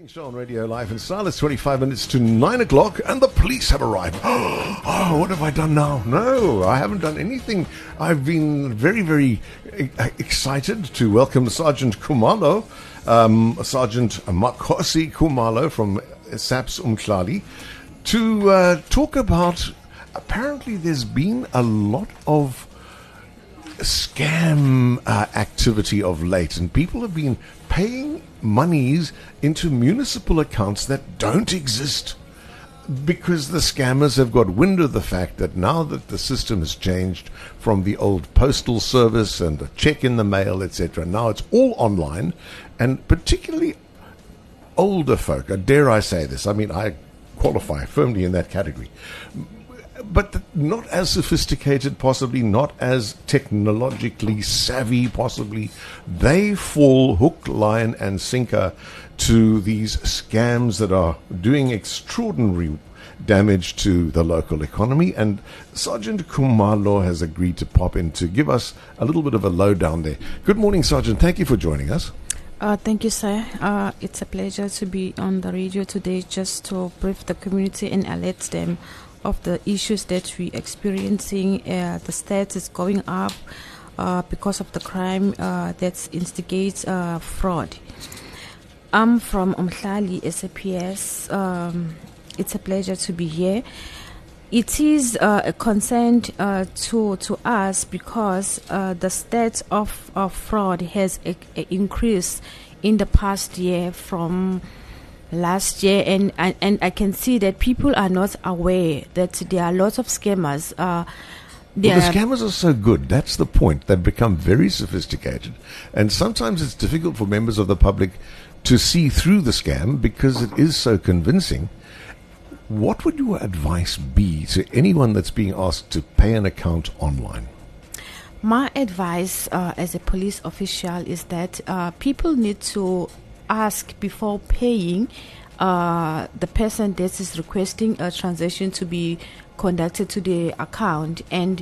Show on Radio Live in Silas, 25 minutes to 9 o'clock, and the police have arrived. Oh, what have I done now? No, I haven't done anything. I've been very, very excited to welcome Sergeant Khumalo, Sergeant Makhosi Khumalo from SAPS Umhlali, to talk about, apparently there's been a lot of scam activity of late, and people have been paying monies into municipal accounts that don't exist because the scammers have got wind of the fact that now that the system has changed from the old postal service and the check in the mail, etc., now it's all online, and particularly older folk, dare I say this, I mean, I qualify firmly in that category, but not as sophisticated, possibly not as technologically savvy, possibly. They fall hook, line and sinker to these scams that are doing extraordinary damage to the local economy. And Sergeant Khumalo has agreed to pop in to give us a little bit of a lowdown there. Good morning, Sergeant. Thank you for joining us. Thank you, sir. It's a pleasure to be on the radio today just to brief the community and alert them of the issues that we're experiencing. The stats is going up because of the crime that instigates fraud. I'm from Umhlali, SAPS. It's a pleasure to be here. It is a concern to us because the stats of fraud has increased in the past year from last year, and I can see that people are not aware that there are lots of scammers. The scammers are so good. That's the point. They've become very sophisticated, and sometimes it's difficult for members of the public to see through the scam because it is so convincing. What would your advice be to anyone that's being asked to pay an account online? My advice as a police official is that people need to ask before paying the person that is requesting a transaction to be conducted to the account. And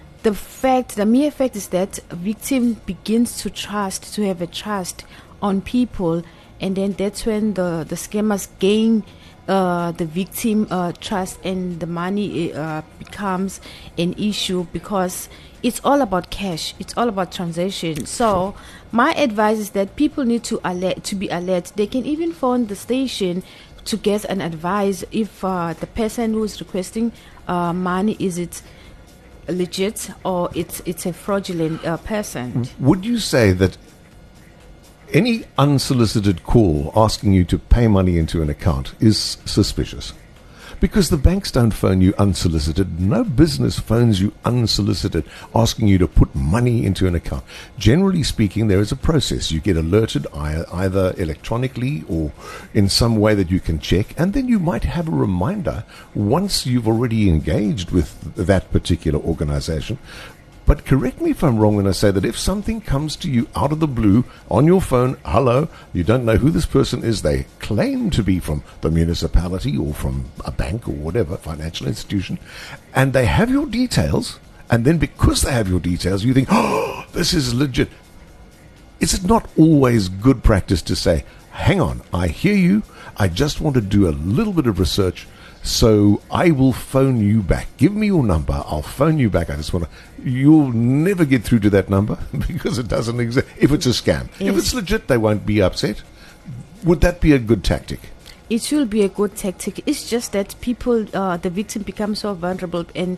the mere fact is that a victim begins to have a trust on people, and then that's when the scammers gain the victim trust, and the money becomes an issue because it's all about cash. It's all about transaction. So my advice is that people need to be alert. They can even phone the station to get an advice if the person who is requesting money, is it legit or it's a fraudulent person. Would you say that any unsolicited call asking you to pay money into an account is suspicious? Because the banks don't phone you unsolicited. No business phones you unsolicited asking you to put money into an account. Generally speaking, there is a process. You get alerted either electronically or in some way that you can check, and then you might have a reminder once you've already engaged with that particular organization. But correct me if I'm wrong when I say that if something comes to you out of the blue on your phone, hello, you don't know who this person is, they claim to be from the municipality or from a bank or whatever, financial institution, and they have your details, and then because they have your details, you think, oh, this is legit. Is it not always good practice to say, hang on, I hear you, I just want to do a little bit of research, so I will phone you back. Give me your number. I'll phone you back. You'll never get through to that number because it doesn't exist. If it's a scam. Yes. If it's legit, they won't be upset. Would that be a good tactic? It will be a good tactic. It's just that people, the victim becomes so vulnerable, and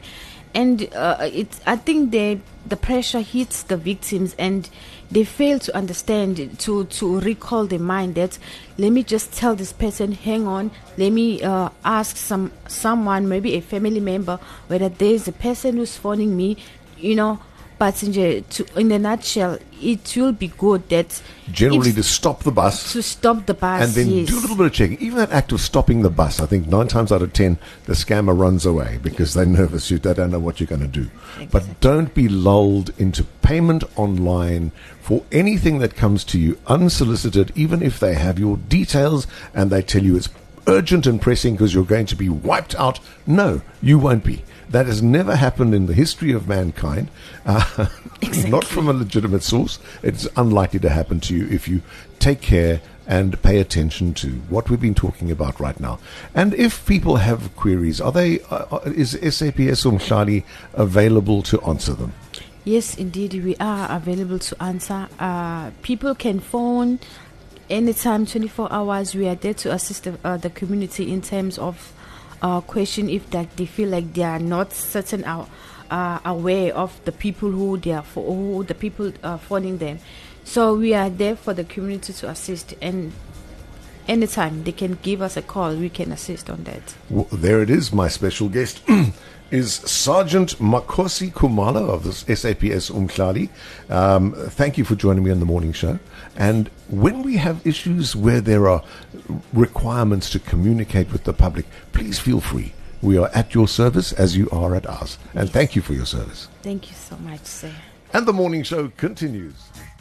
I think the pressure hits the victims, and they fail to understand, to recall their mind that, let me just tell this person, hang on, let me ask someone, maybe a family member, whether there's a person who's phoning me, But in a nutshell, it will be good that generally to stop the bus. To stop the bus, and then yes. Do a little bit of checking. Even that act of stopping the bus, I think 9 times out of 10, the scammer runs away because they're nervous. They don't know what you're going to do. Exactly. But don't be lulled into payment online for anything that comes to you unsolicited, even if they have your details and they tell you it's urgent and pressing because you're going to be wiped out. No, you won't be. That has never happened in the history of mankind. Exactly. Not from a legitimate source. It's unlikely to happen to you if you take care and pay attention to what we've been talking about right now. And if people have queries, is SAPS Umhlali available to answer them? Yes, indeed, we are available to answer. People can phone anytime, 24 hours. We are there to assist the community in terms of question if they feel like they are not certain aware of the people who the people phoning them. So we are there for the community to assist, and anytime they can give us a call, we can assist on that. Well, there it is. My special guest is Sergeant Makhosi Khumalo of the SAPS Umhlali. Thank you for joining me on the morning show. And when we have issues where there are requirements to communicate with the public, please feel free. We are at your service as you are at ours. And thank you for your service. Thank you so much, sir. And the morning show continues.